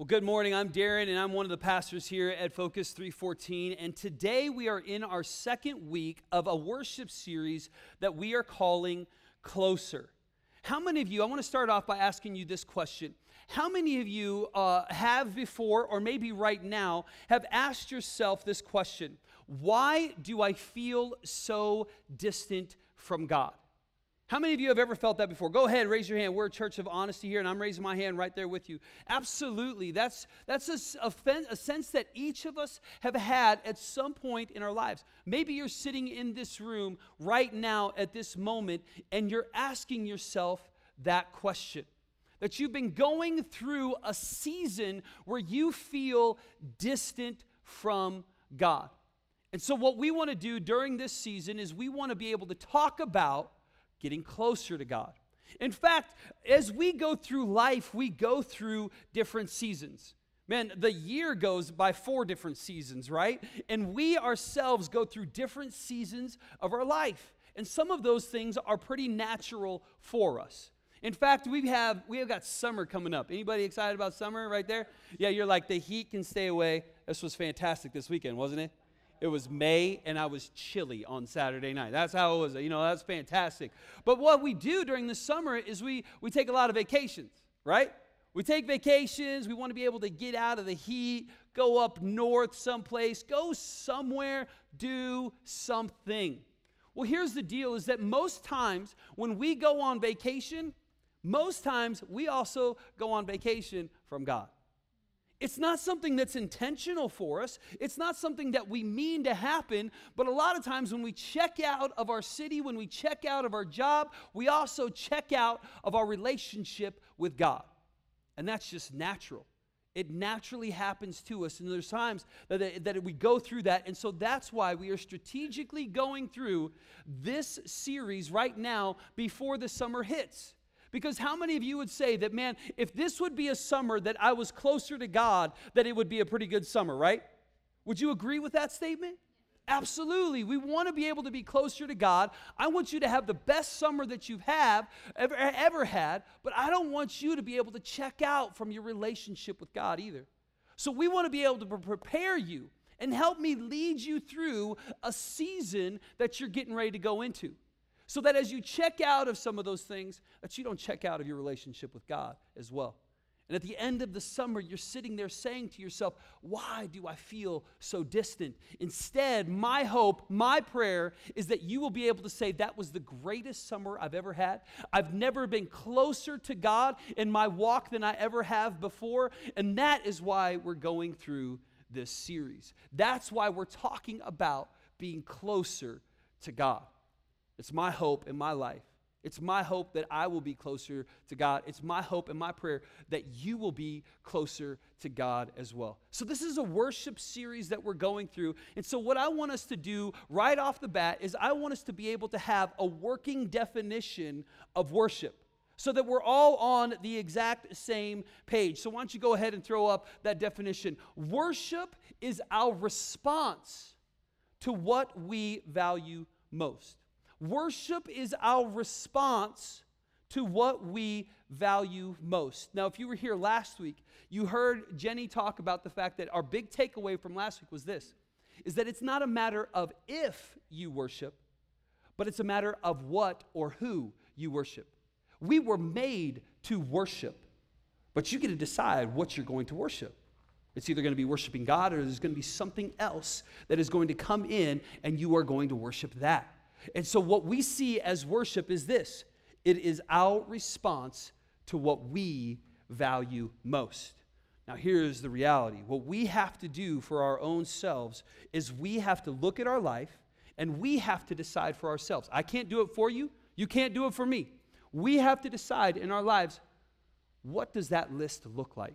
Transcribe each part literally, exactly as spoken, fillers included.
Well, good morning. I'm Darren, and I'm one of the pastors here at Focus three fourteen. And today we are in our second week of a worship series that we are calling Closer. How many of you, I want to start off by asking you this question. How many of you uh, have before, or maybe right now, have asked yourself this question? Why do I feel so distant from God? How many of you have ever felt that before? Go ahead, raise your hand. We're a church of honesty here, and I'm raising my hand right there with you. Absolutely. That's, that's a, a, a sense that each of us have had at some point in our lives. Maybe you're sitting in this room right now at this moment, and you're asking yourself that question. That you've been going through a season where you feel distant from God. And so what we want to do during this season is we want to be able to talk about getting closer to God. In fact, as we go through life, we go through different seasons. Man, the year goes by four different seasons, right? And we ourselves go through different seasons of our life. And some of those things are pretty natural for us. In fact, we have we have got summer coming up. Anybody excited about summer right there? Yeah, you're like, the heat can stay away. This was fantastic this weekend, wasn't it? It was May, and I was chilly on Saturday night. That's how it was. You know, that's fantastic. But what we do during the summer is we, we take a lot of vacations, right? We take vacations. We want to be able to get out of the heat, go up north someplace, go somewhere, do something. Well, here's the deal, is that most times when we go on vacation, most times we also go on vacation from God. It's not something that's intentional for us. It's not something that we mean to happen. But a lot of times when we check out of our city, when we check out of our job, we also check out of our relationship with God. And that's just natural. It naturally happens to us. And there's times that, that we go through that. And so that's why we are strategically going through this series right now before the summer hits. Because how many of you would say that, man, if this would be a summer that I was closer to God, that it would be a pretty good summer, right? Would you agree with that statement? Absolutely. We want to be able to be closer to God. I want you to have the best summer that you've have, ever, ever had, but I don't want you to be able to check out from your relationship with God either. So we want to be able to prepare you and help me lead you through a season that you're getting ready to go into. So that as you check out of some of those things, that you don't check out of your relationship with God as well. And at the end of the summer, you're sitting there saying to yourself, why do I feel so distant? Instead, my hope, my prayer is that you will be able to say, that was the greatest summer I've ever had. I've never been closer to God in my walk than I ever have before. And that is why we're going through this series. That's why we're talking about being closer to God. It's my hope in my life. It's my hope that I will be closer to God. It's my hope and my prayer that you will be closer to God as well. So this is a worship series that we're going through. And so what I want us to do right off the bat is I want us to be able to have a working definition of worship so that we're all on the exact same page. So why don't you go ahead and throw up that definition. Worship is our response to what we value most. Worship is our response to what we value most. Now, if you were here last week, you heard Jenny talk about the fact that our big takeaway from last week was this, is that it's not a matter of if you worship, but it's a matter of what or who you worship. We were made to worship, but you get to decide what you're going to worship. It's either going to be worshiping God or there's going to be something else that is going to come in and you are going to worship that. And so what we see as worship is this. It is our response to what we value most. Now here's the reality. What we have to do for our own selves is we have to look at our life and we have to decide for ourselves. I can't do it for you. You can't do it for me. We have to decide in our lives, what does that list look like?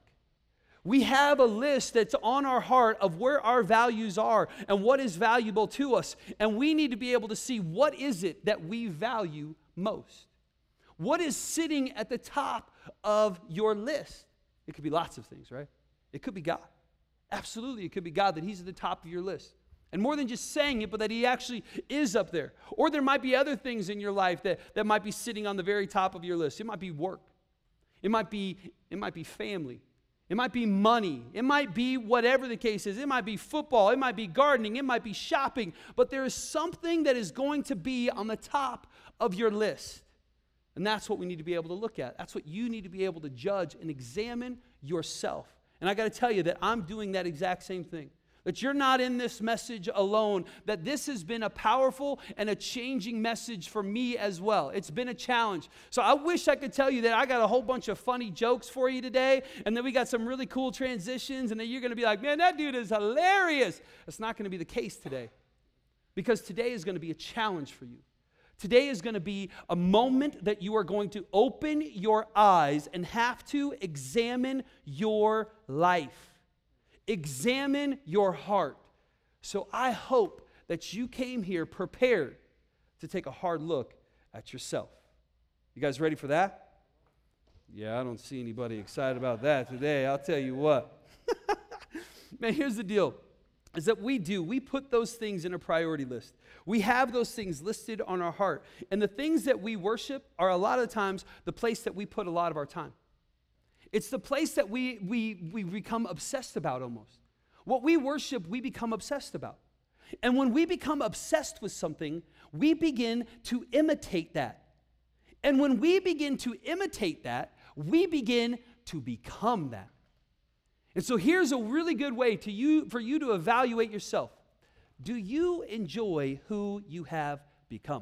We have a list that's on our heart of where our values are and what is valuable to us. And we need to be able to see what is it that we value most. What is sitting at the top of your list? It could be lots of things, right? It could be God. Absolutely, it could be God, that He's at the top of your list. And more than just saying it, but that He actually is up there. Or there might be other things in your life that, that might be sitting on the very top of your list. It might be work. It might be, it might be family. It might be money. It might be whatever the case is. It might be football. It might be gardening. It might be shopping. But there is something that is going to be on the top of your list. And that's what we need to be able to look at. That's what you need to be able to judge and examine yourself. And I got to tell you that I'm doing that exact same thing. That you're not in this message alone, that this has been a powerful and a changing message for me as well. It's been a challenge. So I wish I could tell you that I got a whole bunch of funny jokes for you today, and then we got some really cool transitions, and then you're going to be like, man, that dude is hilarious. That's not going to be the case today, because today is going to be a challenge for you. Today is going to be a moment that you are going to open your eyes and have to examine your life. Examine your heart. So I hope that you came here prepared to take a hard look at yourself. You guys ready for that? Yeah, I don't see anybody excited about that today. I'll tell you what. Man, here's the deal. Is that we do, we put those things in a priority list. We have those things listed on our heart. And the things that we worship are a lot of times the place that we put a lot of our time. It's the place that we, we, we become obsessed about almost. What we worship, we become obsessed about. And when we become obsessed with something, we begin to imitate that. And when we begin to imitate that, we begin to become that. And so here's a really good way to you, for you to evaluate yourself. Do you enjoy who you have become?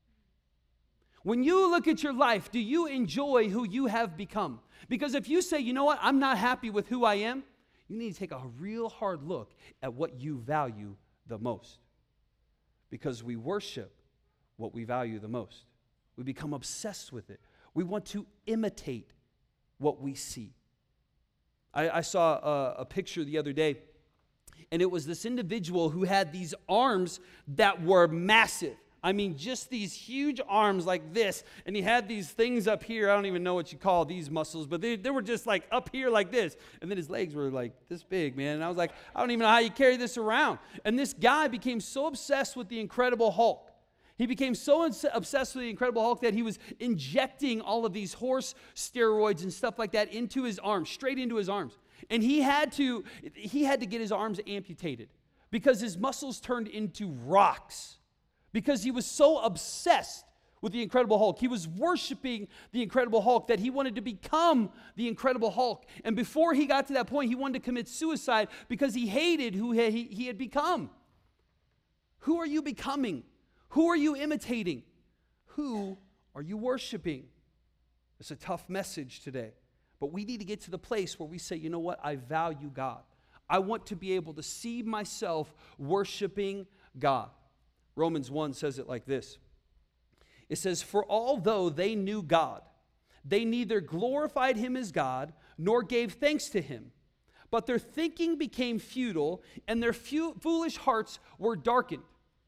When you look at your life, do you enjoy who you have become? Because if you say, you know what, I'm not happy with who I am, you need to take a real hard look at what you value the most. Because we worship what we value the most. We become obsessed with it. We want to imitate what we see. I, I saw a, a picture the other day, and it was this individual who had these arms that were massive. I mean, just these huge arms like this, and he had these things up here. I don't even know what you call these muscles, but they, they were just like up here like this, and then his legs were like this big, man. And I was like, I don't even know how you carry this around. And this guy became so obsessed with the Incredible Hulk. He became so obsessed with the Incredible Hulk that he was injecting all of these horse steroids and stuff like that into his arms, straight into his arms. And he had to, he had to get his arms amputated because his muscles turned into rocks. Because he was so obsessed with the Incredible Hulk. He was worshiping the Incredible Hulk that he wanted to become the Incredible Hulk. And before he got to that point, he wanted to commit suicide because he hated who he, he had become. Who are you becoming? Who are you imitating? Who are you worshiping? It's a tough message today. But we need to get to the place where we say, you know what? I value God. I want to be able to see myself worshiping God. Romans one says it like this. It says, for although they knew God, they neither glorified him as God nor gave thanks to him. But their thinking became futile and their fu- foolish hearts were darkened.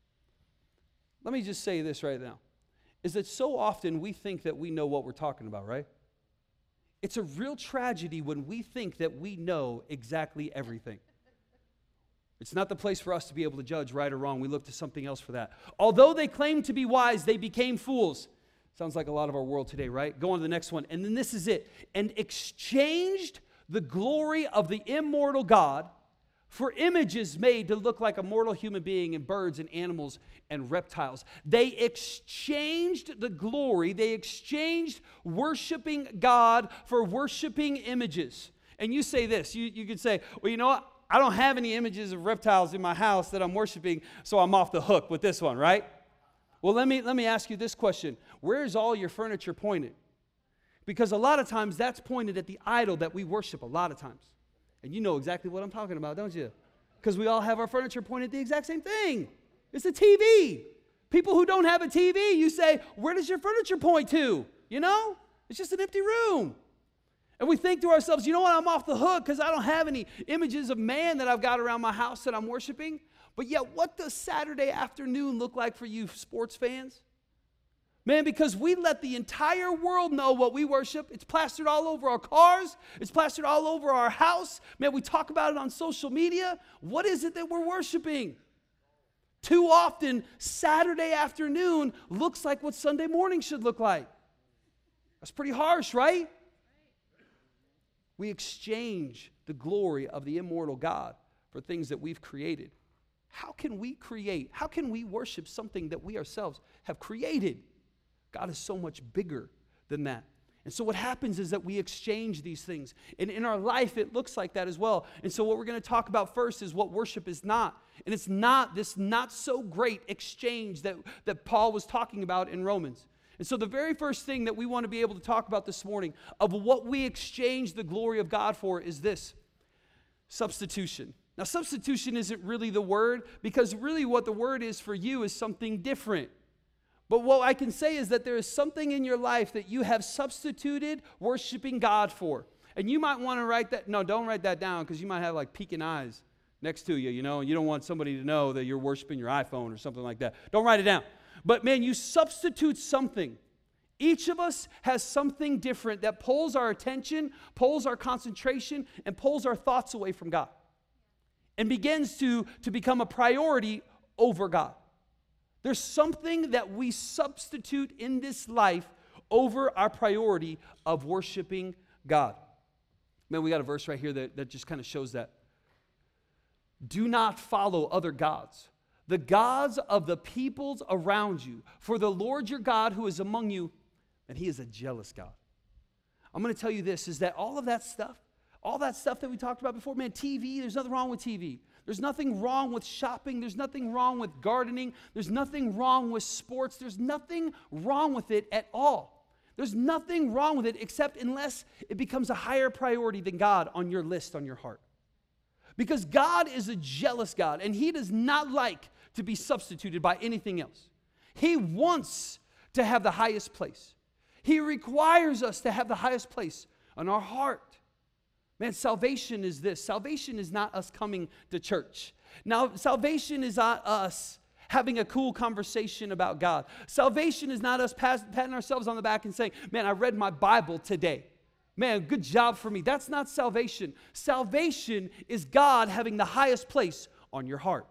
Let me just say this right now. Is that so often we think that we know what we're talking about, right? It's a real tragedy when we think that we know exactly everything. It's not the place for us to be able to judge right or wrong. We look to something else for that. Although they claimed to be wise, they became fools. Sounds like a lot of our world today, right? Go on to the next one. And then this is it. And exchanged the glory of the immortal God for images made to look like a mortal human being and birds and animals and reptiles. They exchanged the glory. They exchanged worshiping God for worshiping images. And you say this. You, you could say, well, you know what? I don't have any images of reptiles in my house that I'm worshiping, so I'm off the hook with this one, right? Well, let me let me ask you this question. Where is all your furniture pointed? Because a lot of times that's pointed at the idol that we worship a lot of times. And you know exactly what I'm talking about, don't you? Because we all have our furniture pointed at the exact same thing. It's a T V. People who don't have a T V, you say, where does your furniture point to? You know? It's just an empty room. And we think to ourselves, you know what, I'm off the hook because I don't have any images of man that I've got around my house that I'm worshiping. But yet, what does Saturday afternoon look like for you sports fans? Man, because we let the entire world know what we worship. It's plastered all over our cars. It's plastered all over our house. Man, we talk about it on social media. What is it that we're worshiping? Too often, Saturday afternoon looks like what Sunday morning should look like. That's pretty harsh, right? We exchange the glory of the immortal God for things that we've created. How can we create? How can we worship something that we ourselves have created? God is so much bigger than that. And so what happens is that we exchange these things. And in our life, it looks like that as well. And so what we're going to talk about first is what worship is not. And it's not this not so great exchange that, that Paul was talking about in Romans. And so the very first thing that we want to be able to talk about this morning of what we exchange the glory of God for is this: substitution. Now, substitution isn't really the word, because really what the word is for you is something different. But what I can say is that there is something in your life that you have substituted worshiping God for. And you might want to write that. No, don't write that down, because you might have like peeking eyes next to you, you know, and you don't want somebody to know that you're worshiping your iPhone or something like that. Don't write it down. But man, you substitute something. Each of us has something different that pulls our attention, pulls our concentration, and pulls our thoughts away from God, and begins to, to become a priority over God. There's something that we substitute in this life over our priority of worshiping God. Man, we got a verse right here that, that just kind of shows that. Do not follow other gods, the gods of the peoples around you. For the Lord your God who is among you, and he is a jealous God. I'm going to tell you this, is that all of that stuff, all that stuff that we talked about before, man, T V, there's nothing wrong with T V. There's nothing wrong with shopping. There's nothing wrong with gardening. There's nothing wrong with sports. There's nothing wrong with it at all. There's nothing wrong with it except unless it becomes a higher priority than God on your list, on your heart. Because God is a jealous God, and he does not like to be substituted by anything else. He wants to have the highest place. He requires us to have the highest place on our heart. Man, salvation is this. Salvation is not us coming to church. Now, salvation is not us having a cool conversation about God. Salvation is not us pass, patting ourselves on the back and saying, man, I read my Bible today. Man, good job for me. That's not salvation. Salvation is God having the highest place on your heart.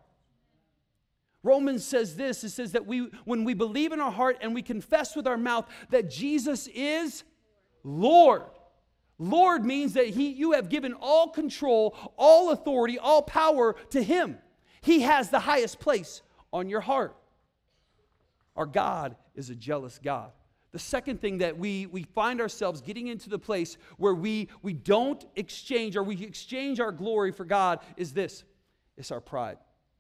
Romans says this. It says that we, when we believe in our heart and we confess with our mouth that Jesus is Lord. Lord means that he, you have given all control, all authority, all power to him. He has the highest place on your heart. Our God is a jealous God. The second thing that we, we find ourselves getting into the place where we, we don't exchange, or we exchange our glory for God, is this. It's our pride.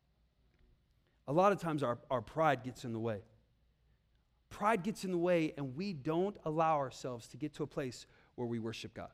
A lot of times our, our pride gets in the way. Pride gets in the way, and we don't allow ourselves to get to a place where we worship God.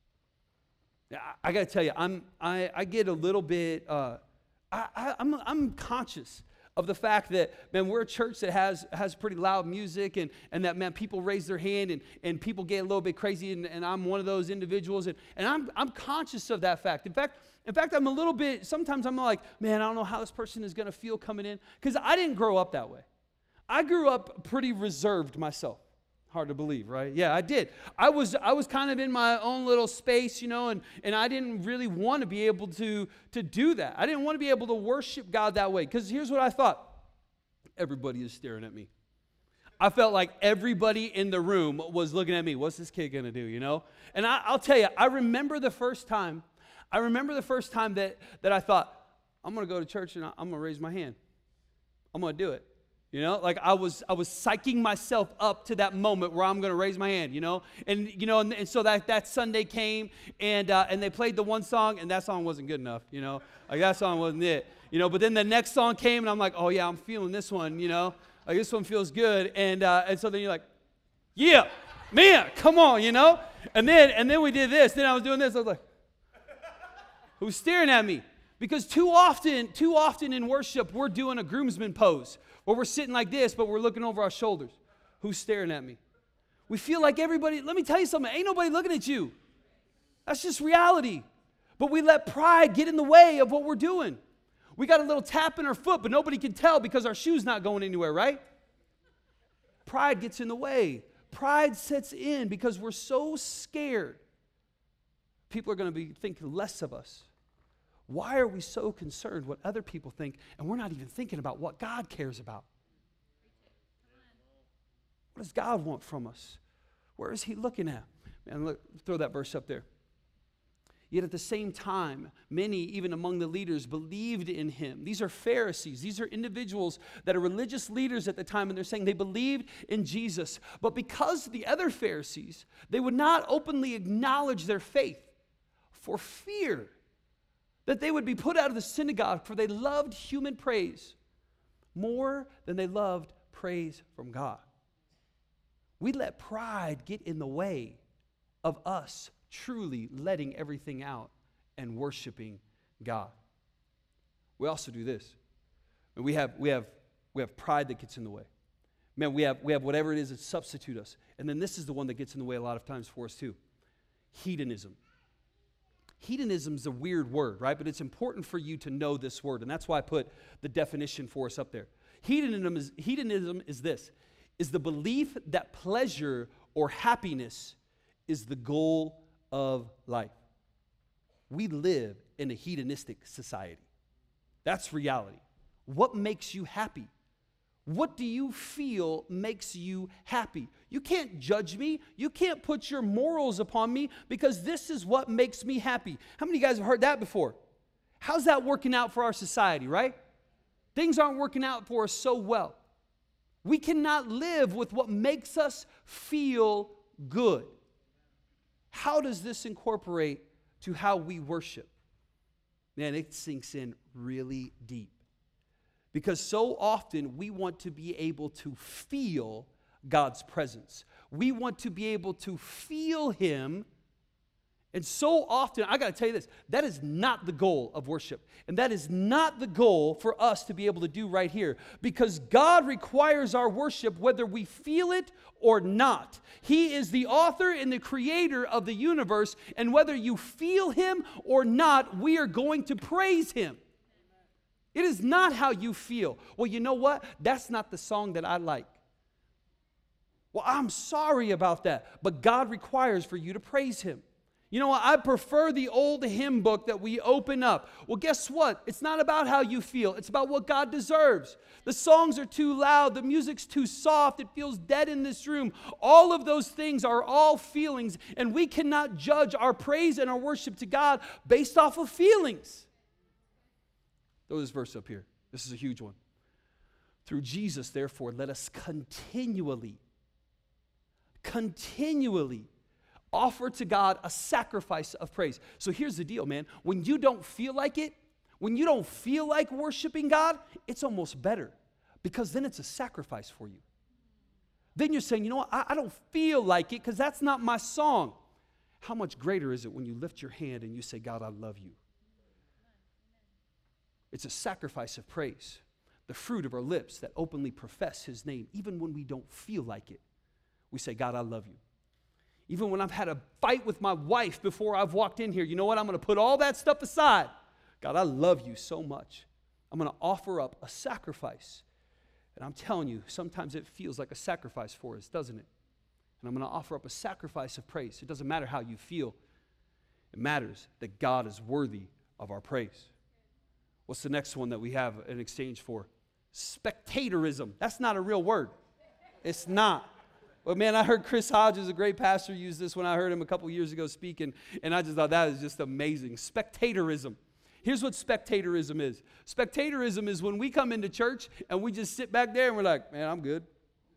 I, I got to tell you, I'm I, I get a little bit. Uh, I, I, I'm I'm conscious of the fact that, man, we're a church that has has pretty loud music, and and that, man, people raise their hand and and people get a little bit crazy, and, and I'm one of those individuals, and and I'm I'm conscious of that fact. In fact. In fact, I'm a little bit. Sometimes I'm like, man, I don't know how this person is going to feel coming in, because I didn't grow up that way. I grew up pretty reserved myself. Hard to believe, right? Yeah, I did. I was I was kind of in my own little space, you know, and, and I didn't really want to be able to, to do that. I didn't want to be able to worship God that way, because here's what I thought. Everybody is staring at me. I felt like everybody in the room was looking at me. What's this kid going to do, you know? And I, I'll tell you, I remember the first time, I remember the first time that, that I thought, I'm going to go to church and I'm going to raise my hand. I'm going to do it. You know, like I was I was psyching myself up to that moment where I'm going to raise my hand, you know. And, you know, and, and so that, that Sunday came, and uh, and they played the one song, and that song wasn't good enough, you know. Like that song wasn't it, you know. But then the next song came, and I'm like, oh, yeah, I'm feeling this one, you know. Like this one feels good. And uh, and so then you're like, yeah, man, come on, you know. And then, and then we did this. Then I was doing this. I was like, who's staring at me? Because too often, too often in worship, we're doing a groomsman pose, where we're sitting like this, but we're looking over our shoulders. Who's staring at me? We feel like everybody, let me tell you something, ain't nobody looking at you. That's just reality. But we let pride get in the way of what we're doing. We got a little tap in our foot, but nobody can tell because our shoe's not going anywhere, right? Pride gets in the way. Pride sets in because we're so scared. People are going to be thinking less of us. Why are we so concerned what other people think, and we're not even thinking about what God cares about? What does God want from us? Where is he looking at? Man, look, throw that verse up there. Yet at the same time, many, even among the leaders, believed in him. These are Pharisees. These are individuals that are religious leaders at the time, and they're saying they believed in Jesus. But because the other Pharisees, they would not openly acknowledge their faith for fear that they would be put out of the synagogue, for they loved human praise more than they loved praise from God. We let pride get in the way of us truly letting everything out and worshiping God. We also do this. We have, we have, we have pride that gets in the way. Man, we have, we have whatever it is that substitute us. And then this is the one that gets in the way a lot of times for us too. Hedonism. Hedonism is a weird word, right? But it's important for you to know this word. And that's why I put the definition for us up there. Hedonism is, hedonism is this, is the belief that pleasure or happiness is the goal of life. We live in a hedonistic society. That's reality. What makes you happy? What do you feel makes you happy? You can't judge me. You can't put your morals upon me because this is what makes me happy. How many of you guys have heard that before? How's that working out for our society, right? Things aren't working out for us so well. We cannot live with what makes us feel good. How does this incorporate to how we worship? Man, it sinks in really deep. Because so often we want to be able to feel God's presence. We want to be able to feel Him. And so often, I got to tell you this, that is not the goal of worship. And that is not the goal for us to be able to do right here. Because God requires our worship whether we feel it or not. He is the author and the creator of the universe. And whether you feel Him or not, we are going to praise Him. It is not how you feel. Well, you know what? That's not the song that I like. Well, I'm sorry about that. But God requires for you to praise Him. You know what? I prefer the old hymn book that we open up. Well, guess what? It's not about how you feel. It's about what God deserves. The songs are too loud. The music's too soft. It feels dead in this room. All of those things are all feelings, and we cannot judge our praise and our worship to God based off of feelings. Throw this verse up here. This is a huge one. Through Jesus, therefore, let us continually, continually offer to God a sacrifice of praise. So here's the deal, man. When you don't feel like it, when you don't feel like worshiping God, it's almost better because then it's a sacrifice for you. Then you're saying, you know what, I, I don't feel like it because that's not my song. How much greater is it when you lift your hand and you say, God, I love you? It's a sacrifice of praise. The fruit of our lips that openly profess His name, even when we don't feel like it. We say, God, I love you. Even when I've had a fight with my wife before I've walked in here, you know what? I'm going to put all that stuff aside. God, I love you so much. I'm going to offer up a sacrifice. And I'm telling you, sometimes it feels like a sacrifice for us, doesn't it? And I'm going to offer up a sacrifice of praise. It doesn't matter how you feel. It matters that God is worthy of our praise. What's the next one that we have an exchange for? Spectatorism. That's not a real word. It's not. But man, I heard Chris Hodges, a great pastor, use this when I heard him a couple years ago speaking, and I just thought that is just amazing. Spectatorism. Here's what spectatorism is. Spectatorism is when we come into church and we just sit back there and we're like, man, I'm good.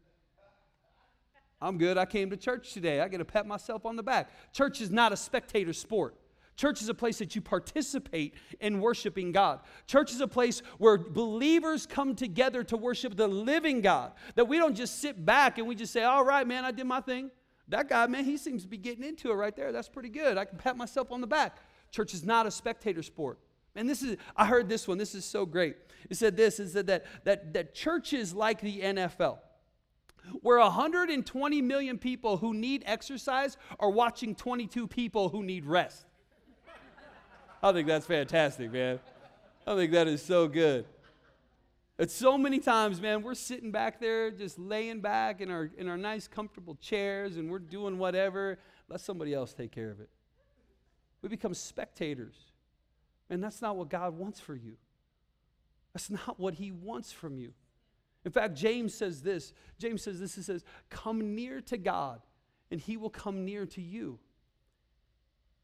I'm good. I came to church today. I get to pat myself on the back. Church is not a spectator sport. Church is a place that you participate in worshiping God. Church is a place where believers come together to worship the living God. That we don't just sit back and we just say, all right, man, I did my thing. That guy, man, he seems to be getting into it right there. That's pretty good. I can pat myself on the back. Church is not a spectator sport. And this is, I heard this one. This is so great. It said this, it said that, that, that church is like the N F L. Where one hundred twenty million people who need exercise are watching twenty-two people who need rest. I think that's fantastic, man. I think that is so good. It's so many times, man, we're sitting back there just laying back in our in our nice, comfortable chairs, and we're doing whatever. Let somebody else take care of it. We become spectators. And that's not what God wants for you. That's not what He wants from you. In fact, James says this. James says this. He says, come near to God, and He will come near to you.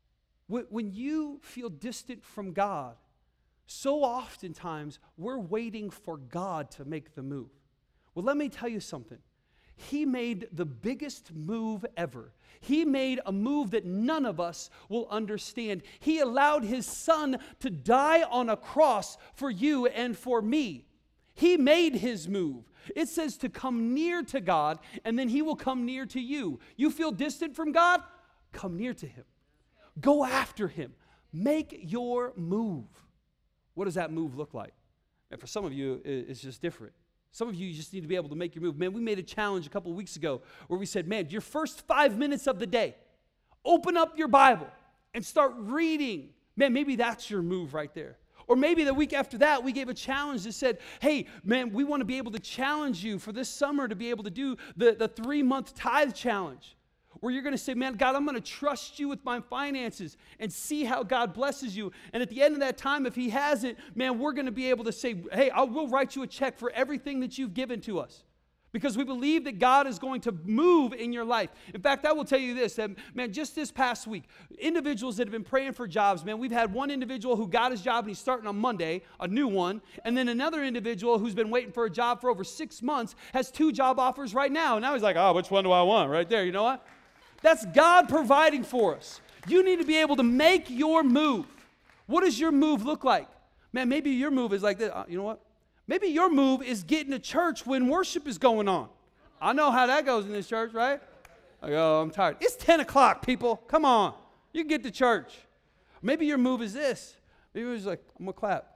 When when you feel distant from God, so oftentimes we're waiting for God to make the move. Well, let me tell you something. He made the biggest move ever. He made a move that none of us will understand. He allowed his son to die on a cross for you and for me. He made his move. It says to come near to God, and then he will come near to you. You feel distant from God? Come near to him. Go after him. Make your move. What does that move look like? And for some of you, it's just different. Some of you just need to be able to make your move. Man, we made a challenge a couple of weeks ago where we said, man, your first five minutes of the day, open up your Bible and start reading. Man, maybe that's your move right there. Or maybe the week after that, we gave a challenge that said, hey, man, we want to be able to challenge you for this summer to be able to do the, the three-month tithe challenge. Where you're going to say, man, God, I'm going to trust you with my finances and see how God blesses you. And at the end of that time, if he hasn't, man, we're going to be able to say, hey, I will write you a check for everything that you've given to us. Because we believe that God is going to move in your life. In fact, I will tell you this, that, man, just this past week, individuals that have been praying for jobs, man, we've had one individual who got his job and he's starting on Monday, a new one, and then another individual who's been waiting for a job for over six months has two job offers right now. And now he's like, oh, which one do I want? Right there, you know what? That's God providing for us. You need to be able to make your move. What does your move look like? Man, maybe your move is like this. Uh, you know what? Maybe your move is getting to church when worship is going on. I know how that goes in this church, right? Like, oh, I'm tired. It's ten o'clock, people. Come on. You can get to church. Maybe your move is this. Maybe it's like, I'm going to clap.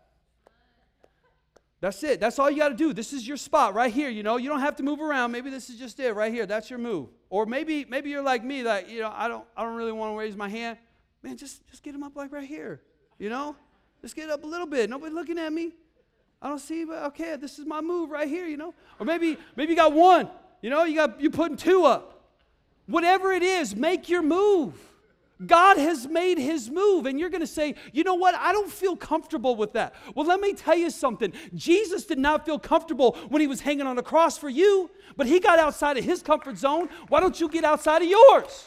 That's it. That's all you got to do. This is your spot right here, you know. You don't have to move around. Maybe this is just it right here. That's your move. Or maybe maybe you're like me, like, you know, I don't I don't really want to raise my hand. Man, just, just get them up like right here, you know. Just get up a little bit. Nobody looking at me. I don't see, but okay, this is my move right here, you know. Or maybe maybe you got one, you know, you got you putting two up. Whatever it is, make your move. God has made his move, and you're going to say, you know what, I don't feel comfortable with that. Well, let me tell you something. Jesus did not feel comfortable when he was hanging on the cross for you, but he got outside of his comfort zone. Why don't you get outside of yours?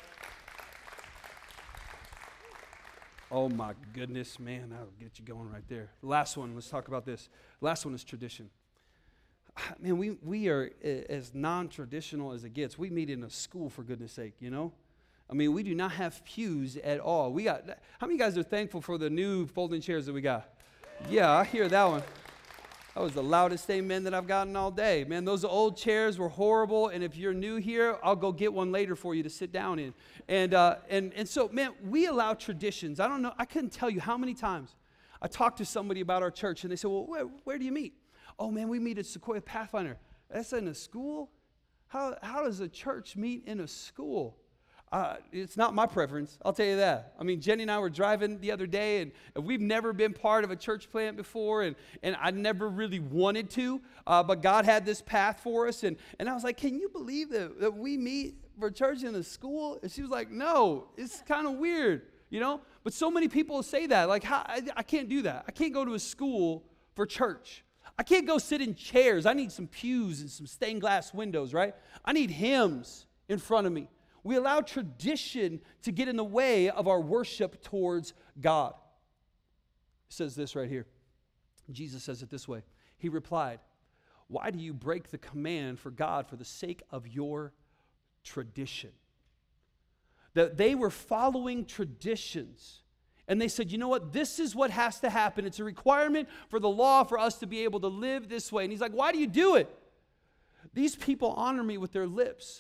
Oh, my goodness, man, that'll get you going right there. The last one, let's talk about this. The last one is tradition. Man, we, we are as non-traditional as it gets. We meet in a school, for goodness sake, you know? I mean, we do not have pews at all. We got, how many guys are thankful for the new folding chairs that we got? Yeah, I hear that one. That was the loudest amen that I've gotten all day. Man, those old chairs were horrible, and if you're new here, I'll go get one later for you to sit down in. And uh, and and so, man, we allow traditions. I don't know, I couldn't tell you how many times I talked to somebody about our church, and they said, well, where, where do you meet? Oh, man, we meet at Sequoia Pathfinder. That's in a school? How How does a church meet in a school? Uh, it's not my preference, I'll tell you that. I mean, Jenny and I were driving the other day, and, and we've never been part of a church plant before, and, and I never really wanted to, uh, but God had this path for us, and, and I was like, can you believe that, that we meet for church in a school? And she was like, no, it's kind of weird, you know? But so many people say that, like, how, I, I can't do that. I can't go to a school for church. I can't go sit in chairs. I need some pews and some stained glass windows, right? I need hymns in front of me. We allow tradition to get in the way of our worship towards God. It says this right here. Jesus says it this way. He replied, why do you break the command for God for the sake of your tradition? That they were following traditions. And they said, you know what? This is what has to happen. It's a requirement for the law for us to be able to live this way. And he's like, why do you do it? These people honor me with their lips,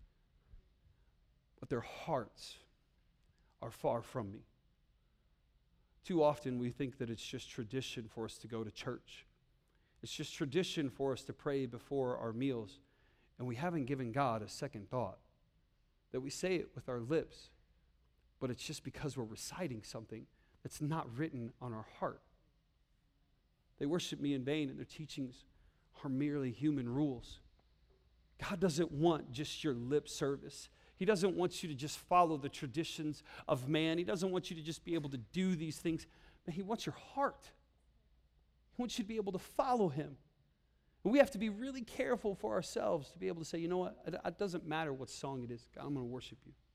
but their hearts are far from me. Too often we think that it's just tradition for us to go to church. It's just tradition for us to pray before our meals. And we haven't given God a second thought. That we say it with our lips, but it's just because we're reciting something that's not written on our heart. They worship me in vain, and their teachings are merely human rules. God doesn't want just your lip service. He doesn't want you to just follow the traditions of man. He doesn't want you to just be able to do these things. But he wants your heart. He wants you to be able to follow him. And we have to be really careful for ourselves to be able to say, you know what, it, it doesn't matter what song it is. God, I'm going to worship you.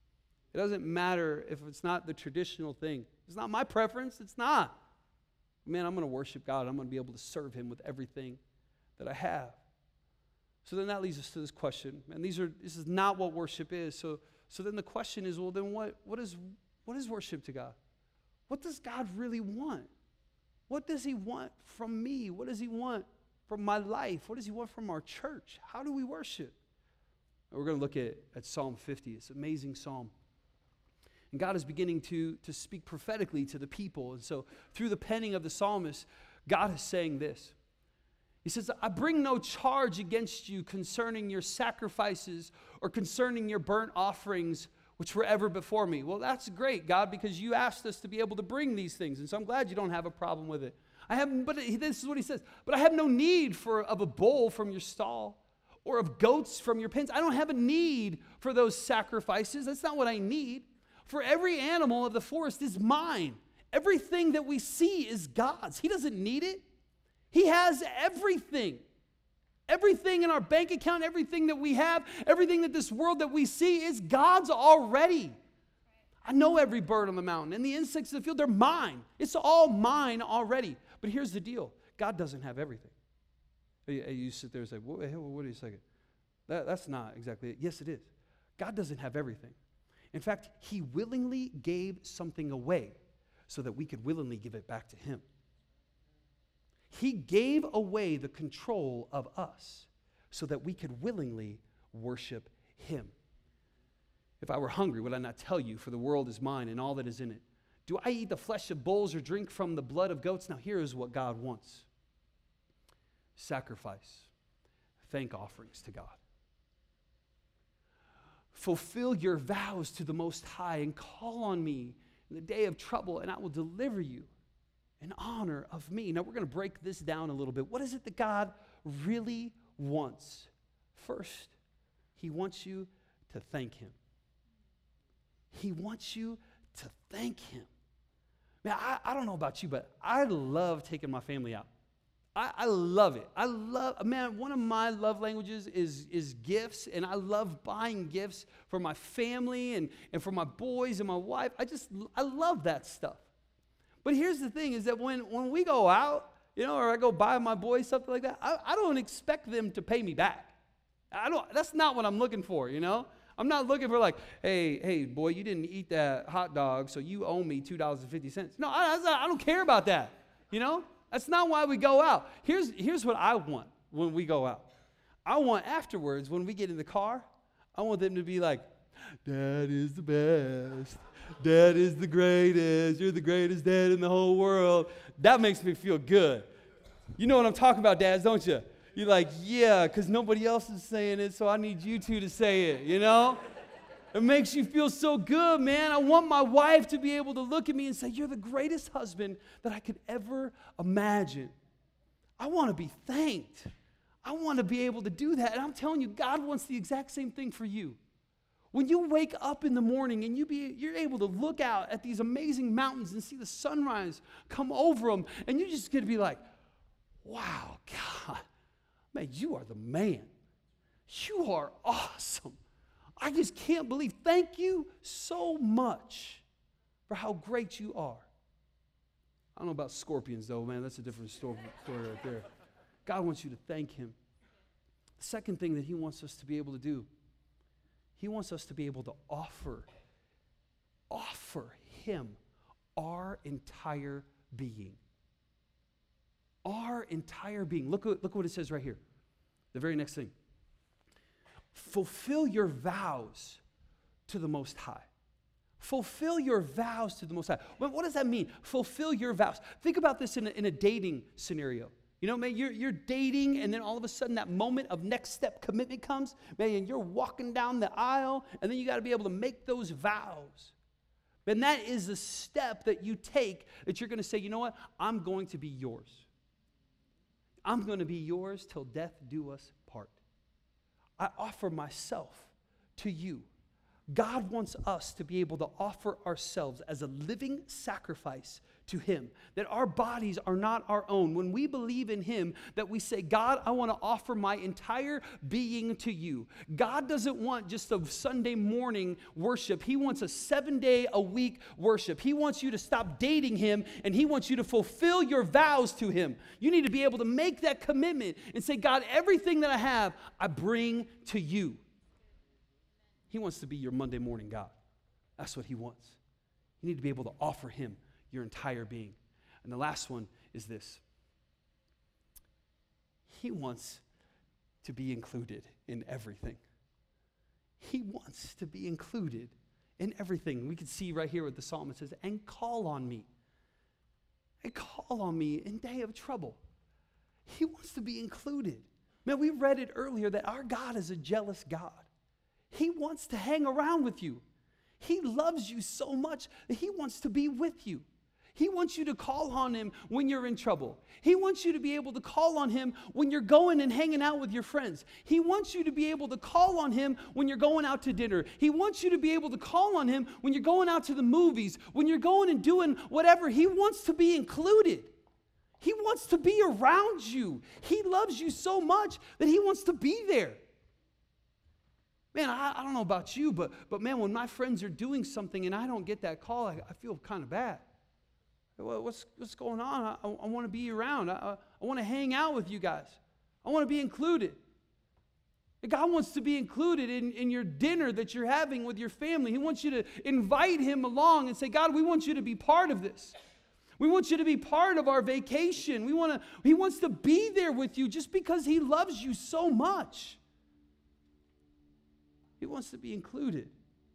It doesn't matter if it's not the traditional thing. It's not my preference. It's not. Man, I'm going to worship God. I'm going to be able to serve him with everything that I have. So then that leads us to this question. And these are this is not what worship is. So so then the question is, well, then what what is what is worship to God? What does God really want? What does he want from me? What does he want from my life? What does he want from our church? How do we worship? And we're going to look at, at Psalm fifty. It's an amazing psalm. And God is beginning to, to speak prophetically to the people. And so through the penning of the psalmist, God is saying this. He says, I bring no charge against you concerning your sacrifices or concerning your burnt offerings, which were ever before me. Well, that's great, God, because you asked us to be able to bring these things. And so I'm glad you don't have a problem with it. I have, but this is what he says. But I have no need for of a bull from your stall or of goats from your pens. I don't have a need for those sacrifices. That's not what I need. For every animal of the forest is mine. Everything that we see is God's. He doesn't need it. He has everything. Everything in our bank account, everything that we have, everything that this world that we see is God's already. I know every bird on the mountain and the insects in the field, they're mine. It's all mine already. But here's the deal. God doesn't have everything. You sit there and say, wait, wait a second. That, that's not exactly it. Yes, it is. God doesn't have everything. In fact, he willingly gave something away so that we could willingly give it back to him. He gave away the control of us so that we could willingly worship him. If I were hungry, would I not tell you, for the world is mine and all that is in it? Do I eat the flesh of bulls or drink from the blood of goats? Now here is what God wants. Sacrifice, thank offerings to God. Fulfill your vows to the Most High and call on me in the day of trouble, and I will deliver you in honor of me. Now, we're going to break this down a little bit. What is it that God really wants? First, he wants you to thank him. He wants you to thank him. Man, I, I don't know about you, but I love taking my family out. I, I love it. I love, man, one of my love languages is, is gifts, and I love buying gifts for my family and, and for my boys and my wife. I just, I love that stuff. But here's the thing is that when, when we go out, you know, or I go buy my boys something like that, I, I don't expect them to pay me back. I don't, that's not what I'm looking for, you know? I'm not looking for like, hey, hey, boy, you didn't eat that hot dog, so you owe me two dollars and fifty cents. No, I, I don't care about that, you know? That's not why we go out. Here's, here's what I want when we go out. I want afterwards, when we get in the car, I want them to be like, Dad is the best. Dad is the greatest. You're the greatest dad in the whole world. That makes me feel good. You know what I'm talking about, dads, don't you? You're like, yeah, because nobody else is saying it, so I need you two to say it, you know? It makes you feel so good, man. I want my wife to be able to look at me and say, you're the greatest husband that I could ever imagine. I want to be thanked. I want to be able to do that. And I'm telling you, God wants the exact same thing for you. When you wake up in the morning and you be, you're able to look out at these amazing mountains and see the sunrise come over them, and you're just going to be like, wow, God, man, you are the man. You are awesome. I just can't believe. Thank you so much for how great you are. I don't know about scorpions, though, man. That's a different story, story right there. God wants you to thank him. The second thing that he wants us to be able to do, he wants us to be able to offer, offer him our entire being. Our entire being. Look, look what it says right here. The very next thing. Fulfill your vows to the Most High. Fulfill your vows to the Most High. Well, what does that mean? Fulfill your vows. Think about this in a, in a dating scenario. You know, man, you're, you're dating, and then all of a sudden that moment of next step commitment comes, man, and you're walking down the aisle, and then you got to be able to make those vows. And that is the step that you take that you're going to say, you know what? I'm going to be yours. I'm going to be yours till death do us part. I offer myself to you. God wants us to be able to offer ourselves as a living sacrifice to Him, that our bodies are not our own. When we believe in Him, that we say, God, I want to offer my entire being to you. God doesn't want just a Sunday morning worship. He wants a seven-day-a-week worship. He wants you to stop dating Him, and He wants you to fulfill your vows to Him. You need to be able to make that commitment and say, God, everything that I have, I bring to you. He wants to be your Monday morning God. That's what He wants. You need to be able to offer Him your entire being. And the last one is this. He wants to be included in everything. He wants to be included in everything. We can see right here what the psalmist says, and call on me. And call on me in day of trouble. He wants to be included. Man, we read it earlier that our God is a jealous God. He wants to hang around with you. He loves you so much that He wants to be with you. He wants you to call on Him when you're in trouble. He wants you to be able to call on Him when you're going and hanging out with your friends. He wants you to be able to call on Him when you're going out to dinner. He wants you to be able to call on Him when you're going out to the movies, when you're going and doing whatever. He wants to be included. He wants to be around you. He loves you so much that He wants to be there. Man, I, I don't know about you, but, but man, when my friends are doing something and I don't get that call, I, I feel kind of bad. What's, what's going on? I, I, I want to be around. I, I, I want to hang out with you guys. I want to be included. God wants to be included in, in your dinner that you're having with your family. He wants you to invite Him along and say, God, we want you to be part of this. We want you to be part of our vacation. We want to, He wants to be there with you just because He loves you so much. He wants to be included.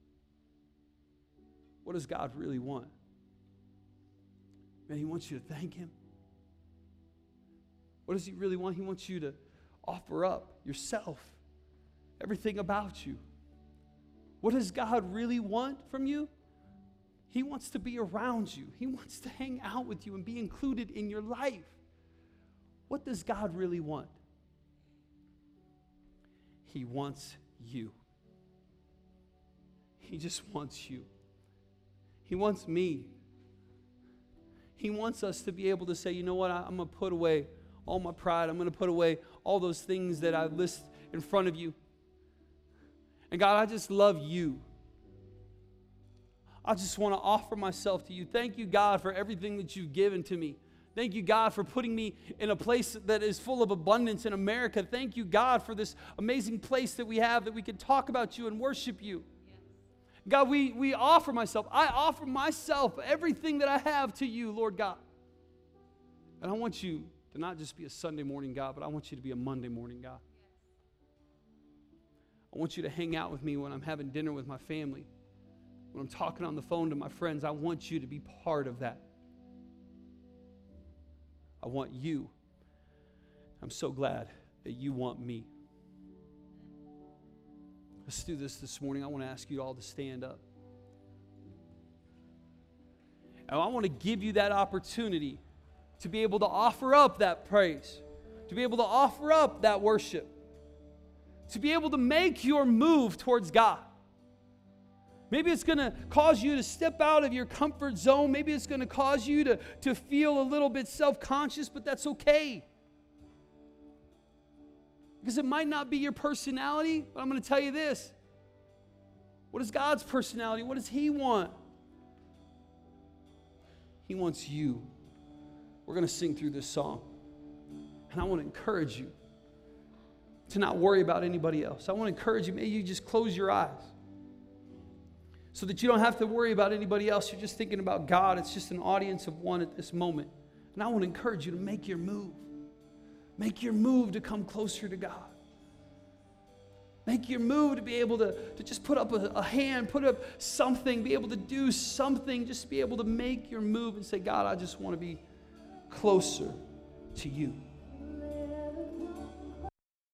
What does God really want? Man, He wants you to thank Him. What does He really want? He wants you to offer up yourself, everything about you. What does God really want from you? He wants to be around you. He wants to hang out with you and be included in your life. What does God really want? He wants you. He just wants you. He wants me. He wants us to be able to say, you know what, I, I'm going to put away all my pride. I'm going to put away all those things that I list in front of you. And God, I just love you. I just want to offer myself to you. Thank you, God, for everything that you've given to me. Thank you, God, for putting me in a place that is full of abundance in America. Thank you, God, for this amazing place that we have that we can talk about you and worship you. God, we, we offer myself. I offer myself, everything that I have to you, Lord God. And I want you to not just be a Sunday morning God, but I want you to be a Monday morning God. I want you to hang out with me when I'm having dinner with my family. When I'm talking on the phone to my friends, I want you to be part of that. I want you. I'm so glad that you want me. Let's do this this morning. I want to ask you all to stand up. And I want to give you that opportunity to be able to offer up that praise, to be able to offer up that worship, to be able to make your move towards God. Maybe it's going to cause you to step out of your comfort zone. Maybe it's going to cause you to, to feel a little bit self-conscious, but that's okay. Because it might not be your personality, but I'm going to tell you this. What is God's personality? What does He want? He wants you. We're going to sing through this song. And I want to encourage you to not worry about anybody else. I want to encourage you, maybe you just close your eyes so that you don't have to worry about anybody else. You're just thinking about God. It's just an audience of one at this moment. And I want to encourage you to make your move. Make your move to come closer to God. Make your move to be able to, to just put up a, a hand, put up something, be able to do something, just be able to make your move and say, God, I just want to be closer to you.